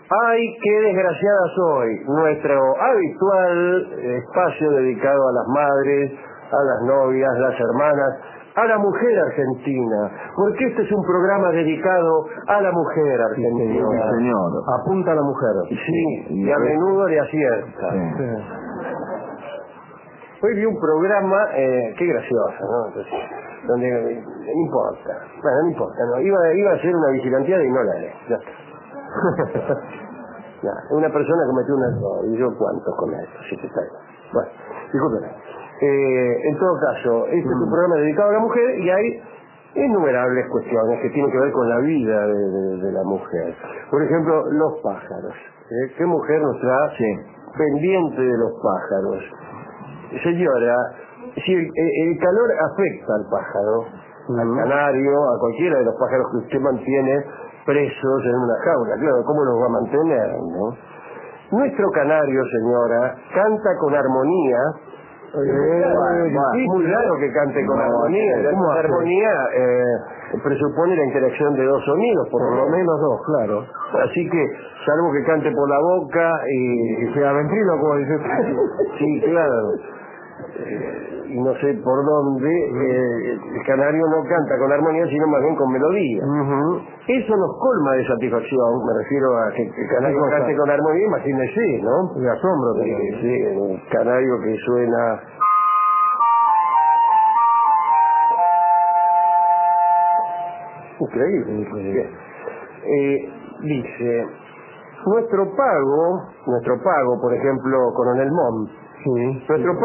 Ay, qué desgraciada soy. Nuestro habitual espacio dedicado a las madres, a las novias, las hermanas, a la mujer argentina. Porque este es un programa dedicado a la mujer argentina. Sí, señor. Apunta a la mujer. Sí, y a menudo le acierta. Sí. Hoy vi un programa, qué gracioso, ¿no? Entonces, donde, no importa. Bueno, no importa, no. Iba a hacer una vigilanteada y no la haré. Ya está. Ya, una persona cometió un error, y yo cuántos cometo, si te traigo. Bueno, discúlpeme. En todo caso, este es un programa dedicado a la mujer y hay innumerables cuestiones que tienen que ver con la vida de la mujer. Por ejemplo, los pájaros. ¿Qué mujer nos da pendiente de los pájaros? Señora, si el calor afecta al pájaro, al canario, a cualquiera de los pájaros que usted mantiene presos en una jaula, claro, ¿cómo los va a mantener, no? Nuestro canario, señora, canta con armonía. Es muy raro que cante con armonía. La armonía presupone la interacción de dos sonidos, por lo menos dos, claro. Así que, salvo que cante por la boca y sea ventrílocuo, dice. Sí, claro. Y no sé por dónde, el canario no canta con armonía, sino más bien con melodía. Eso nos colma de satisfacción, me refiero a que el canario cante con armonía, imagínese, ¿no? De asombro. Sí, un canario que suena... Increíble. Dice, nuestro pago, por ejemplo, Coronel Mom, nuestro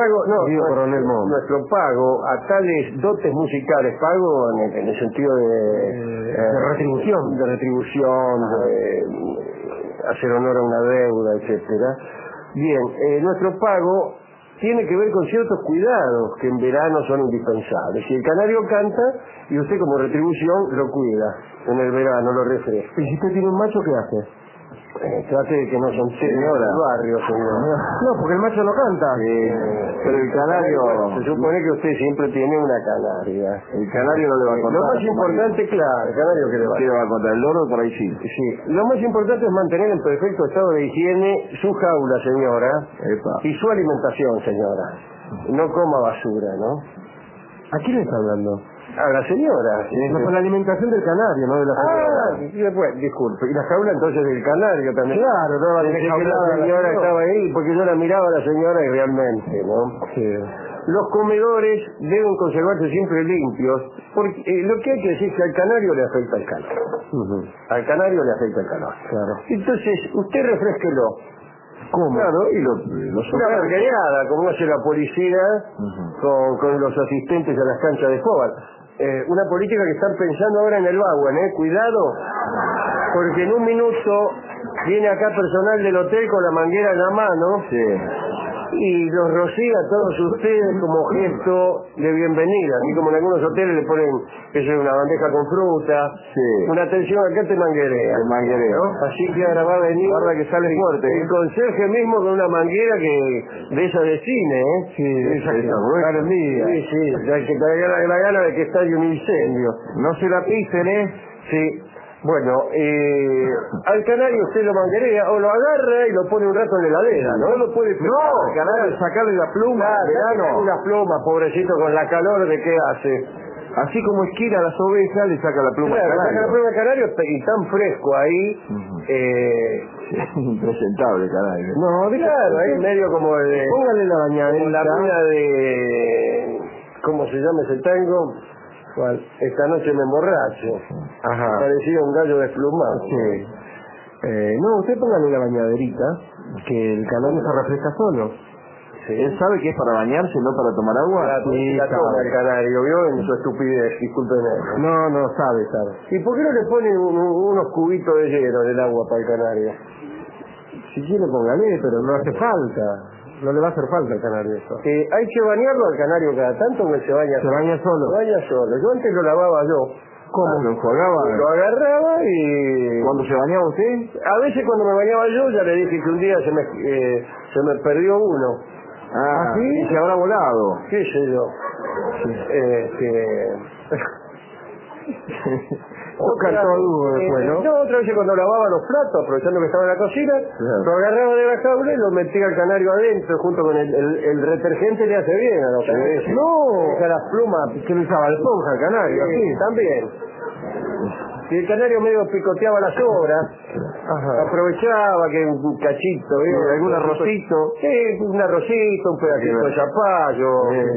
pago a tales dotes musicales, pago en el sentido de retribución, hacer honor a una deuda, etcétera. Bien, nuestro pago tiene que ver con ciertos cuidados que en verano son indispensables. Si el canario canta y usted como retribución lo cuida en el verano, lo refresca. ¿Y si usted tiene un macho, qué hace? Trate de que no son señora del barrio, señora. No, porque el macho no canta. Pero el canario... Se supone que usted siempre tiene una canaria. El canario no le va a contar. Lo más importante, claro, el canario que le va a contar. El loro por ahí sí. Lo más importante es mantener en perfecto estado de higiene su jaula, señora. Y su alimentación, señora. No coma basura, ¿no? ¿A quién le está hablando? A la señora. No, con la alimentación del canario, no de la señora. Y después, disculpe, y la jaula entonces del canario también. Claro, no, la señora estaba ahí, porque yo la miraba a la señora y realmente, ¿no? Sí. Los comedores deben conservarse siempre limpios, porque lo que hay que decir es que al canario le afecta el calor. Al canario le afecta el calor. Claro. Entonces, usted refresquelo. ¿Cómo? Claro, y una marguereada, como hace la policía con los asistentes a las canchas de fútbol. Una política que están pensando ahora en el Bagua, cuidado, porque en un minuto viene acá personal del hotel con la manguera en la mano y los rocía a todos ustedes como gesto de bienvenida, así como en algunos hoteles le ponen una bandeja con fruta, una atención, acá te manguerea, ¿no? Así que ahora va a venir, guarda que sale fuerte, el conserje mismo con una manguera de esa de cine, esa que te da la gana de que estalle un incendio, no se la pisen, Bueno, al canario usted lo manguerea o lo agarra y lo pone un rato en la heladera, ¿no? Lo puede pescar, al canario, sacarle la pluma, una pluma, pobrecito, con la calor de qué hace. Así como esquila a las ovejas, le saca la pluma al canario. Le saca la pluma al canario y tan fresco ahí. Impresentable, canario. No, claro, ahí medio como de... Póngale la bañadera. La mina de... ¿Cómo se llama ese tango? ¿Cuál? Esta noche me emborracho. Parecía un gallo desplumado. No, usted póngale la bañaderita, que el canario se refresca solo. Él sabe que es para bañarse, no para tomar agua. La toma el canario, ¿vio? En su estupidez, discúlpeme. No, sabe. ¿Y por qué no le ponen unos cubitos de hielo en el agua para el canario? Si quiere póngale, pero no hace falta. No le va a hacer falta al canario eso. ¿Hay que bañarlo al canario cada tanto o se baña? Se baña solo. Se baña solo. Yo antes lo lavaba yo. ¿Cómo? ¿Lo enjuagaba? Lo agarraba y... ¿Cuándo se bañaba usted? A veces cuando me bañaba yo, ya le dije que un día se me perdió uno. ¿Sí? Y se habrá volado. ¿Qué sé yo? Tocan todo duro después, ¿no? No, otra vez cuando lavaba los platos, aprovechando que estaba en la cocina, lo agarraba de la jaula y lo metía al canario adentro, junto con el detergente le hace bien a los canarios. No, deja las plumas. que lo usaba de esponja el canario, Sí, así. también. Si el canario medio picoteaba las obras, aprovechaba que un cachito, ¿vio? ¿Algún arrocito? Sí, un arrocito, un pedacito de zapallo.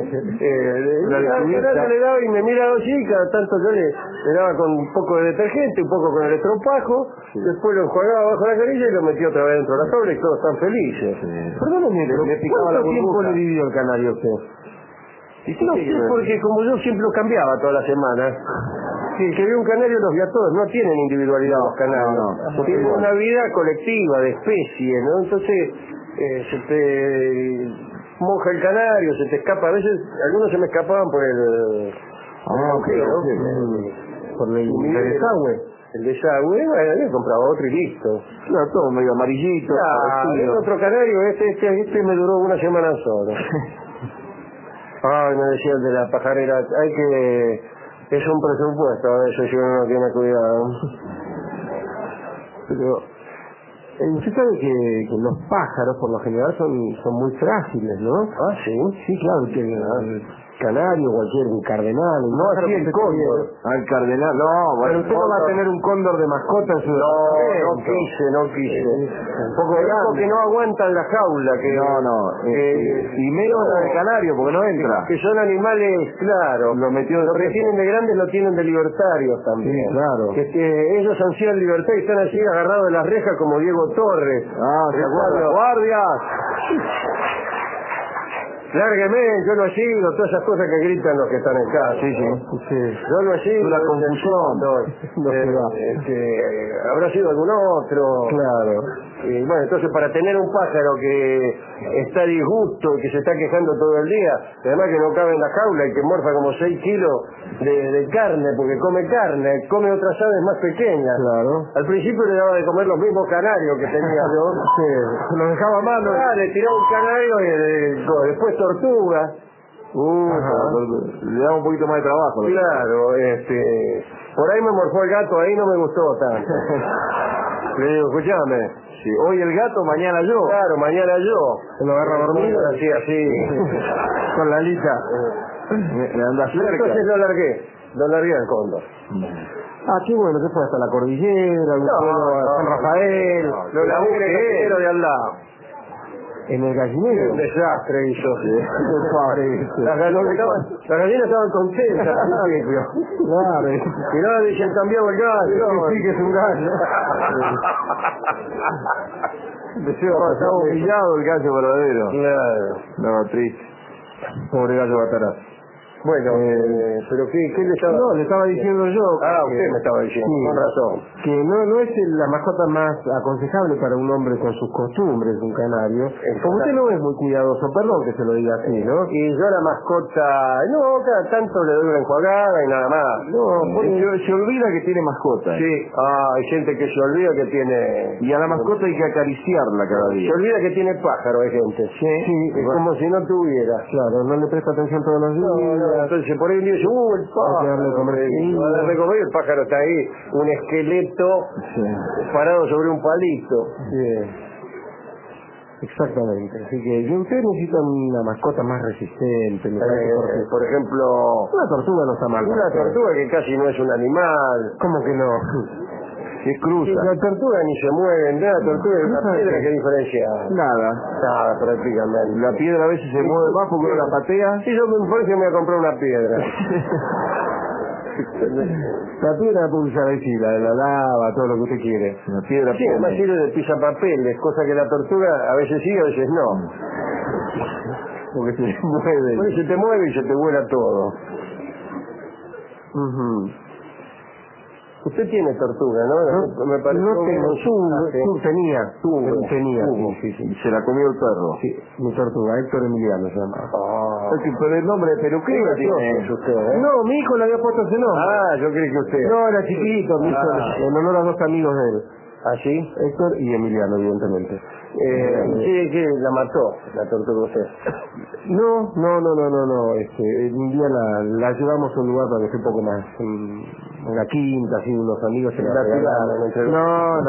Al canario le daba y me miraba así, cada tanto yo le daba con un poco de detergente, un poco con el estropajo, después lo enjuagaba bajo la carilla y lo metía otra vez dentro de la tabla y todos están felices. Perdóneme, ¿cuánto tiempo le vivió el canario a usted? No sé, porque como yo siempre lo cambiaba todas las semanas, el que ve un canario los ve a todos, no tienen individualidad los canarios, tienen una vida colectiva, de especie, ¿no? Entonces, se te moja el canario, se te escapa, a veces, algunos se me escapaban por el agujero, por el desagüe. El desagüe, bueno, yo compraba otro y listo. Claro, todo medio amarillito. El otro canario, este me duró una semana solo. Ay, me decía el de la pajarera, hay que... es un presupuesto, a veces si uno no tiene cuidado. Pero usted sabe que los pájaros por lo general son muy frágiles, ¿no? Ah, sí. Sí, claro, que el canario, cualquier cardenal, no así el cóndor. El cardenal, no, bueno, usted no va a tener un cóndor de mascota en su no quise. Porque no aguantan la jaula. Y menos la de canario, porque no entra. Que son animales, claro. Lo que tienen de grandes lo tienen de libertarios también. Sí, claro. Que ellos ansían libertad y están así agarrados de las rejas como Diego Torres. ¿se acuerdan? ¡Guardias! Lárgueme, yo lo sigo, todas esas cosas que gritan los que están en casa. Sí. Yo lo sigo. Una confusión. Habrá sido algún otro. Claro. Bueno, entonces para tener un pájaro que está disgusto y que se está quejando todo el día, además que no cabe en la jaula y que morfa como 6 kilos de carne, porque come otras aves más pequeñas. Claro. Al principio le daba de comer los mismos canarios que tenía yo. Se los dejaba a mano. Le tiraba un canario y después tortuga. Le daba un poquito más de trabajo. Claro, por ahí me morfó el gato, ahí no me gustó tanto. Le digo, escuchame. Sí, hoy el gato, mañana yo. Claro, mañana yo. Se lo agarra dormido. Así. Con la alita. Me anda cerca. Entonces lo largué al cóndor. Qué bueno, que fue hasta la cordillera, San Rafael. Lo largué en el gallinero de al lado. En el gallinero. Un desastre hizo. Las gallinas estaban contentas al principio. Claro. Y nada, dicen cambiado el gallo. Sí, que es un gallo. Estaba humillado el gallo verdadero. Claro. No, triste. Pobre gallo Batarás. Bueno, pero ¿qué le estaba...? No, le estaba diciendo yo... usted me estaba diciendo, sí, con razón. Que no es la mascota más aconsejable para un hombre con sus costumbres, un canario. Como usted no es muy cuidadoso, perdón que se lo diga así, ¿no? Y yo la mascota... No, cada tanto le doy una enjuagada y nada más. No, se olvida que tiene mascota. Sí, hay gente que se olvida que tiene... Y a la mascota hay que acariciarla cada día. Se olvida que tiene pájaro, hay gente. Sí. Es como si no tuviera. Claro, no le presta atención todos los días. Entonces por ahí le dice, el pájaro, y el pájaro está ahí, un esqueleto parado sobre un palito. Exactamente, así que usted necesita una mascota más resistente. Por ejemplo, una tortuga no está mal. Una tortuga que casi no es un animal. ¿Cómo que no? Es cruza. La tortuga ni se mueve, la tortuga es una piedra, ¿qué diferencia? Nada prácticamente. La piedra a veces se mueve más porque uno la patea. Sí, yo me parece que me voy a comprar una piedra. La piedra la puede usar ahí, la lava, todo lo que usted quiere. La piedra sí, además sirve de pisapapeles, cosa que la tortuga a veces sí, a veces no. Porque se mueve. Porque se te mueve y se te vuela todo. Usted tiene tortuga, ¿no? Me parece no tengo, tenía. Sí. Se la comió el perro. Sí, mi tortuga, Héctor Emiliano se llama. Pero el nombre de peluquero tiene usted, No, mi hijo le había puesto ese nombre. Yo creí que usted. No, era chiquito, mi hijo, en honor a 2 amigos de él. ¿Sí? Héctor y Emiliano, evidentemente. ¿Qué la mató, la tortuga usted? No. Un día la llevamos a un lugar para que esté un poco más una quinta, así, unos amigos se la regalaron. No.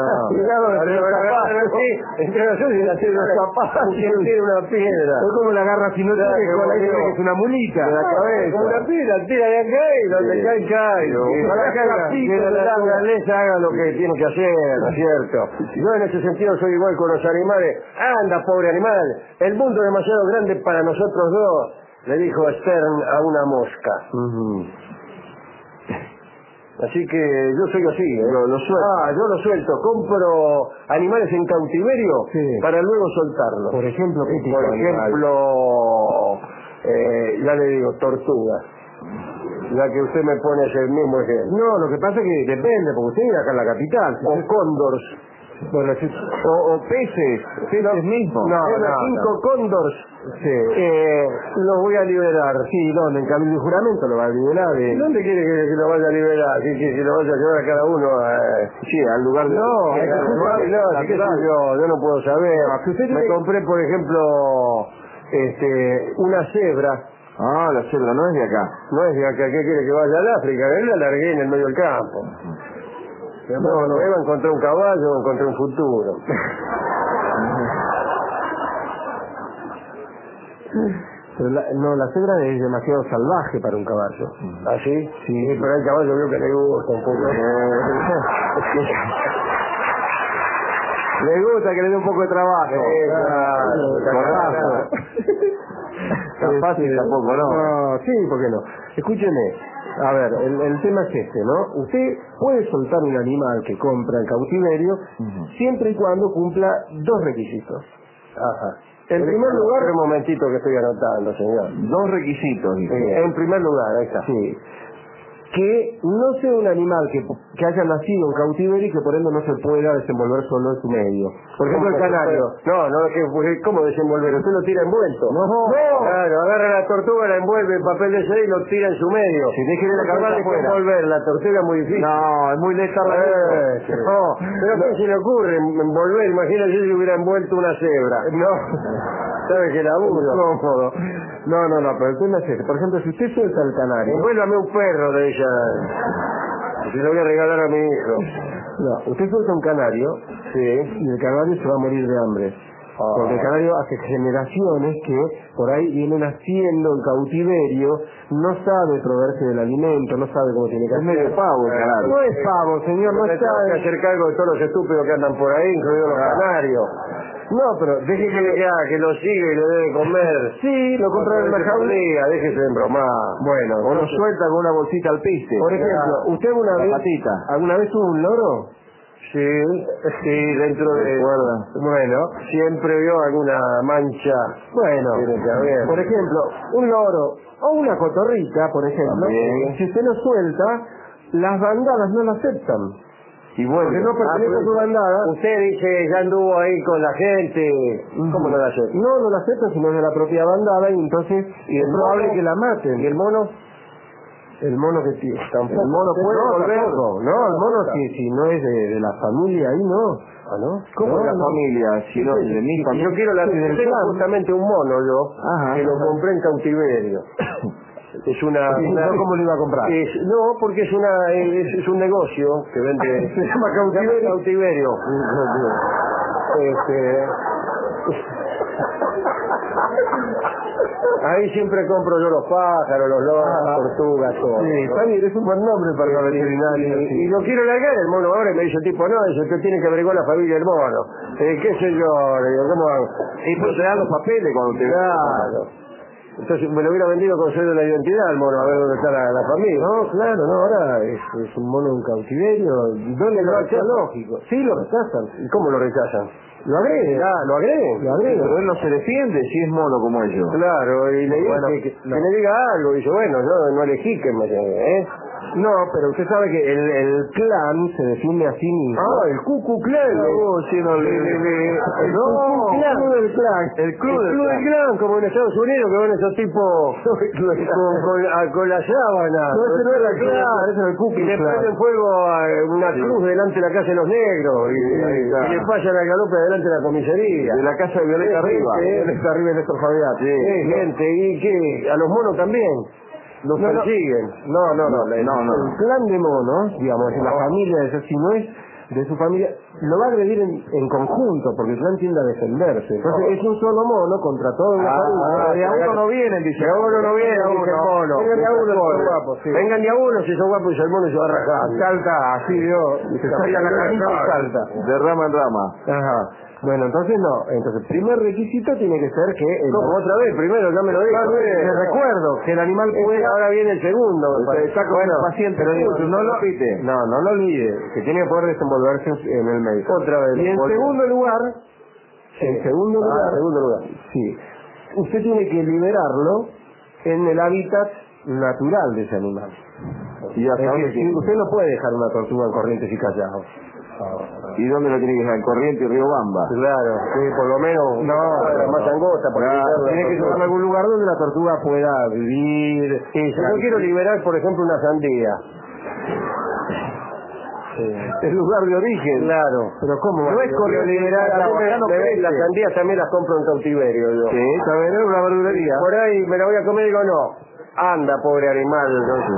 Entre nosotros y la tiene los zapatos. Tiene una piedra. Es como la agarra si no tiene que es una mulita. De la cabeza. Como una piedra, tira de acá y donde cae. Que la naturaleza haga lo que tiene que hacer, ¿no es cierto? Yo en ese sentido soy igual con los animales. Anda, pobre animal, el mundo es demasiado grande para nosotros dos, le dijo Stern a una mosca. Así que yo soy así, ¿eh? Lo suelto. Yo lo suelto, compro animales en cautiverio para luego soltarlos. Por ejemplo, ¿qué tipo Por ejemplo, ya le digo, tortugas. Ya que usted me pone ese mismo ejemplo. No, lo que pasa es que depende, porque usted vive acá en la capital. O cóndors. Bueno, o peces mismos. No, 5 cóndors. Los voy a liberar. Sí, ¿dónde? En Cabildo y Juramento lo va a liberar. ¿Dónde quiere que lo vaya a liberar? Que lo vaya a llevar a cada uno al lugar de... yo no puedo saber. Me compré, por ejemplo, una cebra. La cebra no es de acá. No es de acá. ¿Qué quiere que vaya al África? La largué en el medio del campo. No, encontré un caballo, encontré un futuro. Pero la cebra es demasiado salvaje para un caballo. ¿Ah, sí? Sí, pero el caballo veo que le gusta un poco. Le gusta que le dé un poco de trabajo. Tan fácil tampoco, ¿no? No, sí, ¿por qué no? Escúcheme, a ver, el tema es este, ¿no? Usted puede soltar un animal que compra en cautiverio siempre y cuando cumpla 2 requisitos. Ajá. En primer lugar... Un momentito que estoy anotando, señor. 2 requisitos, dice. En primer lugar, ahí está. Sí. Que no sea un animal que haya nacido en cautiverio y que por ende no se pueda desenvolver solo en su medio. Por ejemplo, el canario. ¿Cómo desenvolver? Usted lo tira envuelto. No. Claro, agarra la tortuga, la envuelve en papel de seda y lo tira en su medio. Si deje de la cabeza afuera. Envolver la tortuga es muy difícil. No, es muy lenta la pero ¿qué se le ocurre envolver? Imagínate si hubiera envuelto una cebra. No. ¿Sabe que la uso? No, pero el tema es este. Por ejemplo, si usted suelta el canario... Envuélvame un perro de ella. Se lo voy a regalar a mi hijo. No, usted suelta un canario y el canario se va a morir de hambre. Porque el canario hace generaciones que por ahí viene naciendo en cautiverio, no sabe proveerse del alimento, no sabe cómo tiene que hacer. Es medio pavo el canario. No es pavo, señor, no sabe. Tengo que hacer cargo de todos los estúpidos que andan por ahí, incluidos los canarios. No, pero deje que lo sigue y le debe comer. Sí, lo compra en la jaulía, déjese de bromar. Bueno, o lo suelta con una bolsita al piste. Por ejemplo, ¿usted alguna vez tuvo un loro? Sí, dentro de... Bueno, siempre vio alguna mancha. Bueno, por ejemplo, un loro o una cotorrita, por ejemplo, si usted lo suelta, las bandadas no lo aceptan. Y bueno, porque no pertenece a su bandada. Usted dice, ya anduvo ahí con la gente. ¿Cómo no la acepta? No la acepta, sino es de la propia bandada y entonces es probable que la maten. ¿Y el mono? El mono que tiene. El mono puede volver. No, el mono si no es de la familia ahí, no. ¿Ah, no? ¿Cómo de la familia? Si no, de mi familia. Yo quiero tengo justamente un mono que lo compré en cautiverio. Es una... ¿Cómo lo iba a comprar? No, porque es un negocio que vende... Se llama cautiverio. Ahí siempre compro yo los pájaros, los loros, las tortugas, todo. Sí, está bien, es un buen nombre para la veterinaria. Y lo quiero largar el mono ahora y me dice el tipo, no, eso usted tiene que averiguar la familia del mono. ¿Qué sé yo? Le digo, ¿cómo hago? Y pues te dan los papeles cuando te... Claro. Entonces me lo hubiera vendido con sello de la identidad el mono, a ver dónde está la familia. No, claro, ahora es un mono en cautiverio. ¿Dónde lo rechazan? Lógico. Sí, lo rechazan. ¿Y cómo lo rechazan? Lo agreden. Lo agreden. Pero él no se defiende si es mono como ellos. Claro, y le dice que le diga algo. Dice, bueno, yo no elegí que me... No, pero usted sabe que el clan se defiende a sí mismo. El Ku Klux Klan. El club del clan, como en Estados Unidos, que van esos tipos con la sábana. No, ese no era el clan, ese era el Ku Klux Klan. Y le prenden fuego a una cruz delante de la casa de los negros. Y le pasan al galope delante de la comisaría. De la casa de Violeta arriba. Violeta arriba de Néstor Fabián. Gente, ¿y qué? ¿A los monos también? los persiguen. El clan de monos, digamos, en la familia de esos, si no es de su familia, lo va a agredir en conjunto, porque el clan tiende a defenderse. Entonces es un solo mono contra todo el familia. De a uno no vienen, dice. De a uno no vienen, dice el mono. Vengan de a uno, son guapos. Vengan de a uno, si son guapos, y el mono se va a rajar. Salta, así se saca la camisa y salta. De rama en rama. Ajá. Bueno, entonces no. Entonces, primer requisito tiene que ser que... ¿Cómo otra vez? Primero ya me lo dijo. Te recuerdo que el animal puede... Ahora viene el segundo. Está con el paciente. Pero no lo repite. No lo olvide. Que tiene que poder desenvolverse en el medio. Otra vez. Y en segundo lugar... En segundo lugar. Sí. Usted tiene que liberarlo en el hábitat natural de ese animal. Y ya sabe que usted no puede dejar una tortuga en Corrientes y Callao. ¿Y dónde lo tiene que dejar? ¿En Corrientes y Riobamba? Claro, sí, por lo menos más angosta. Tiene que llevarlo a algún lugar donde la tortuga pueda vivir. Sí, yo quiero liberar, por ejemplo, una sandía. El lugar de origen. Claro. Pero ¿cómo? No es correr liberar. Las sandías también las compro en cautiverio. Yo. Sí, también es una verdulería. Por ahí me la voy a comer y digo, no. Anda, pobre animal.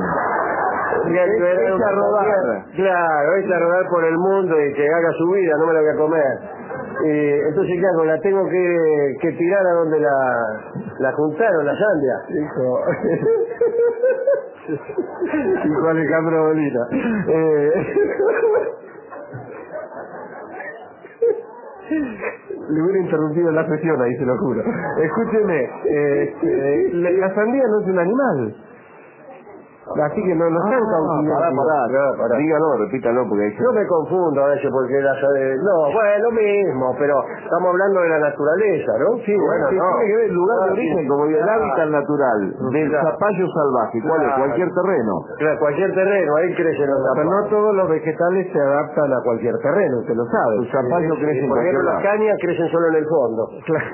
Echa a rodar. Claro, echa a rodar por el mundo y que haga su vida, no me la voy a comer. Entonces, ¿qué hago? La tengo que tirar a donde la juntaron, la sandia. Hijo Alejandro Bolina. Le hubiera interrumpido la sesión ahí, se lo juro. Escúcheme, la sandía no es un animal. Así que no están cautivando. Pará. Dígalo, repítalo, porque yo me confundo a veces porque lo mismo, pero estamos hablando de la naturaleza, ¿no? Sí, bueno, tiene que ver el lugar de origen, como el hábitat natural del zapallo salvaje. ¿Cuál es? Cualquier terreno. Claro, cualquier terreno, ahí crecen los zapallos. Pero no todos los vegetales se adaptan a cualquier terreno, usted lo sabe. El zapallo crece en por cualquier ejemplo, lado. las cañas crecen solo en el fondo. Claro.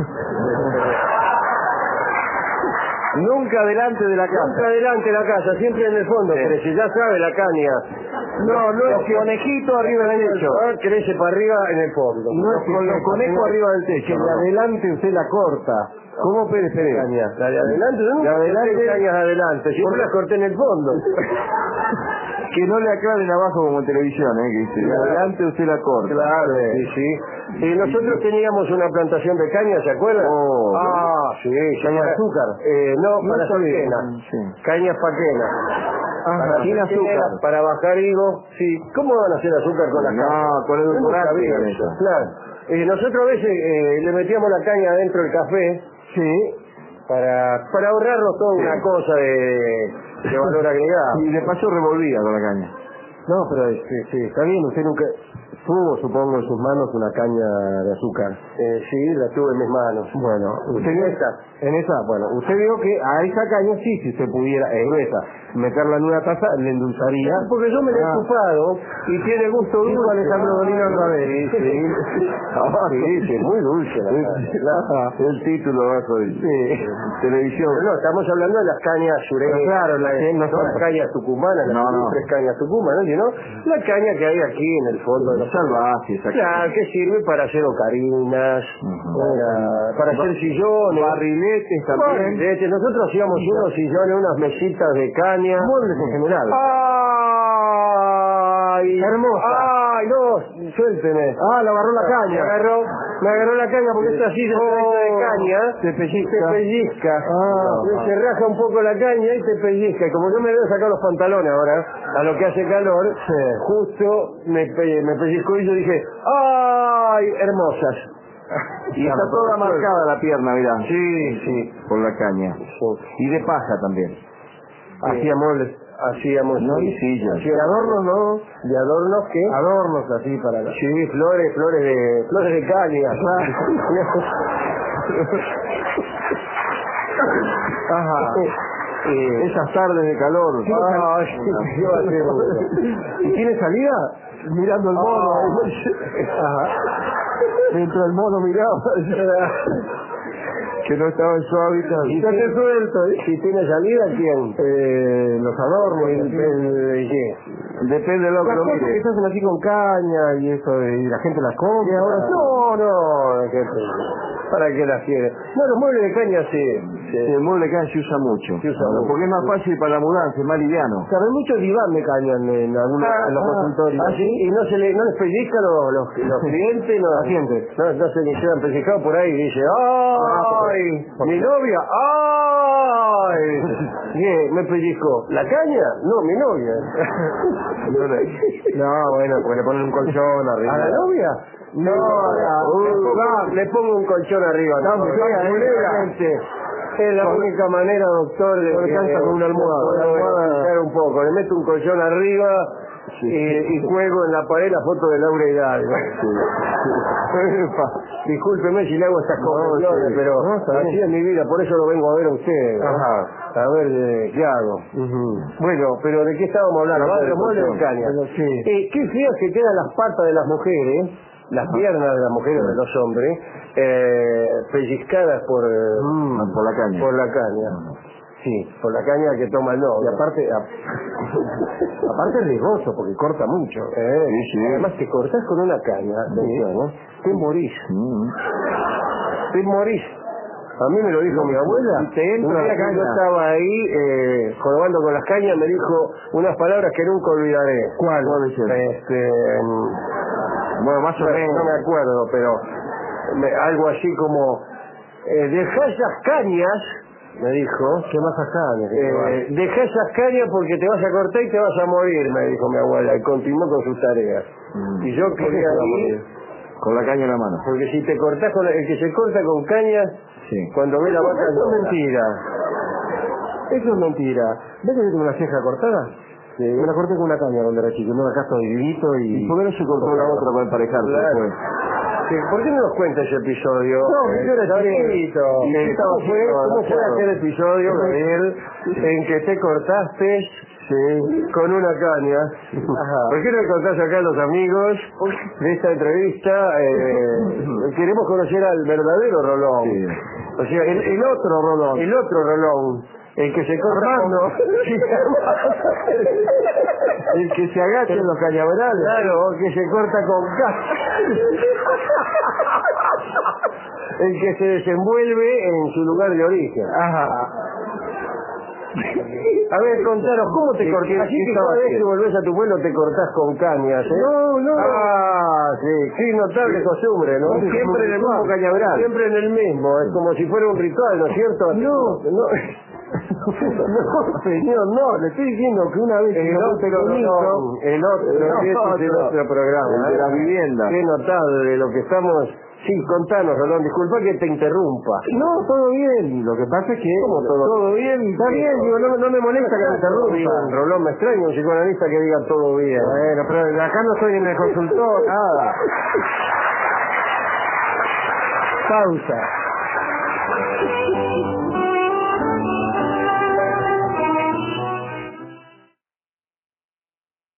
Nunca delante de la casa. Nunca delante de la casa, siempre en el fondo crece, ya sabe la caña. No es conejito arriba del techo. Crece para arriba en el fondo. No es con los conejos arriba del techo. Que de adelante usted la corta. ¿Cómo Pérez? Caña? La de adelante, yo nunca corté cañas adelante, siempre las corté en el fondo. Que no le aclaren abajo como en televisión, que dice, de adelante usted la corta. Claro, sí. Nosotros teníamos una plantación de caña, ¿se acuerdan? Sí. ¿Caña de azúcar? No, para paquena. Sí. Cañas paquena. Sin azúcar. Para bajar higo. Sí. ¿Cómo van a hacer azúcar con las cañas? No, con edulcorante. Claro. Nosotros a veces le metíamos la caña dentro del café. Sí. Para ahorrarnos toda una cosa de valor agregado. Y de paso revolvía con la caña. No, pero sí, está bien, usted nunca tuvo, supongo, en sus manos una caña de azúcar. Sí, la tuve en mis manos. Bueno, usted usted vio que a esa caña sí, si usted pudiera, gruesa, meterla en una taza, le endulzaría. Porque yo me la he chupado y tiene gusto dulce. Dijo Alejandro Dolina otra vez. Sí, muy dulce El título abajo de televisión. No, estamos hablando de las cañas sureñas. Claro, no son las cañas tucumanas, las tres cañas tucumanas, sino la caña que hay aquí en el fondo de los salvajes. Claro, que sirve para hacer ocarinas, para hacer sillones, barriletes también. Nosotros hacíamos unos sillones, unas mesitas de caña, muebles en general. ¡Ay! Hermosa. ¡Ay, no! Suélteme. La agarró la caña. Me agarró la caña porque esta silla de caña te pellizca. Se raja un poco la caña y te pellizca. Y como yo me debo sacar los pantalones ahora, a lo que hace calor, justo me pellizco y yo dije, ¡ay, hermosas! Y está toda marcada la pierna, mirá. Sí. Por la caña. Y de paja también. Hacía muebles. Hacíamos sillas. ¿De adornos no? ¿De adornos qué? Adornos así para la... Sí, flores de caña. Ajá. Esas tardes de calor. ¿Y tiene salida? Mirando el mono. Mientras el mono miraba. Que no estaba en su hábitat. Y ya te suelto. Si tiene salida, ¿quién? Los adornos. ¿Qué? Depende de lo que lo mire. Que se hacen así con caña y eso, y la gente las come. No, ¿Para qué las quiere? No, los muebles de caña sí. El mueble de caña se usa mucho. Porque es más fácil para la mudanza, es más liviano. Saben, muchos diván me cañan en los consultorios. ¿Ah, sí? ¿Y no les pellizcan los clientes? Los pacientes. No se les quedan pellizcados por ahí y dice, ¡ay! ¡Mi novia! ¡Ay! ¿Qué? ¿Me pellizcó? ¿La caña? No, mi novia. No, bueno, porque le ponen un colchón arriba. ¿A la novia? No, le pongo un colchón arriba. Es la única manera, doctor, de que con una almohada. Un poco. Le meto un colchón arriba y cuelgo en la pared la foto de Laura Hidalgo. Discúlpeme si le hago estas confesiones, pero así es mi vida, por eso lo vengo a ver a usted. A ver qué hago. Bueno, pero ¿de qué estábamos hablando? Los muebles de caña. Qué feas que quedan las patas de las mujeres, las piernas de las mujeres, de los hombres, pellizcadas por la caña. Por la caña. Sí, por la caña que toma el novio. Y aparte es riesgoso porque corta mucho. Sí. Además te cortás con una caña, te morís. Te morís. A mí me lo dijo mi abuela. Yo estaba ahí jorobando con las cañas, me dijo unas palabras que nunca olvidaré. ¿Cuál? Bueno, más o menos. No me acuerdo, pero algo así como dejá esas cañas, me dijo. ¿Qué más acá? Dejá esas cañas porque te vas a cortar y te vas a morir, me dijo mi abuela, y continuó con sus tareas. Y yo quería ir con la caña en la mano. Porque si te cortás con el que se corta con cañas, cuando ve la vaca... Eso es mentira. Eso es mentira. ¿Ves que yo tengo una ceja cortada? Sí. Me la corté con una caña cuando era chico, acá estoy vivito y... ¿Y por qué no se cortó la otra para emparejarse después? ¿Por qué no nos cuenta ese episodio? No, yo era chiquito. ¿Cómo fue aquel episodio, Gabriel, en que te cortaste con una caña? ¿Por qué no le contás acá a los amigos de esta entrevista? Queremos conocer al verdadero Rolón. O sea, el otro Rolón. El otro Rolón. El que se corta el que se agacha en los cañaverales. Claro, que se corta con el que se desenvuelve en su lugar de origen. A ver, contaros, ¿cómo te cortás? Así que cada vez que volvés a tu pueblo te cortás con cañas, No. Sí, notable costumbre, ¿no? Siempre en el mismo cañaveral. Siempre en el mismo, es como si fuera un ritual, ¿no es cierto? No, señor, no, le estoy diciendo que una vez el otro programa, el de la vivienda. Qué notable lo que estamos... Sí, contanos, Rolón, disculpa que te interrumpa. No, todo bien, lo que pasa es que... ¿Cómo todo bien? Está bien, digo, no me molesta que me interrumpa. Rolón, me extraña un psicoanalista que diga todo bien. Bueno, pero acá no estoy en el consultor, nada. Pausa.